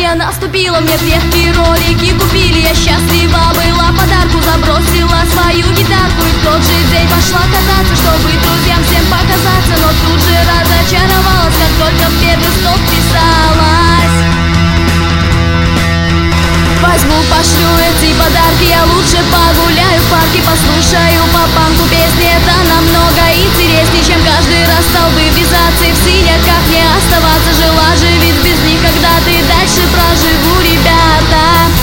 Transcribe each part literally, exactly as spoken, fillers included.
не наступила. Мне ветки ролики купили. Я счастлива была, подарку забросила свою гитарку. И в тот же день пошла кататься, чтобы друзьям всем показаться. Но тут же разочаровалась, как только в первый стоп вписалась. Возьму, пошлю эти подарки, я лучше погуляю в парке. Послушаю по панку песни, это намного интереснее, чем каждый раз столбы вязаться и в синяках не оставаться. Жила же ведь без них, когда ты дальше проживу, ребята.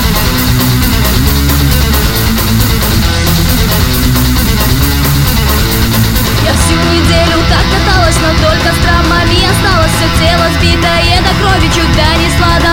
Я всю неделю так каталась, но только с травмами осталось. Все тело сбитое до крови, чуть донесла до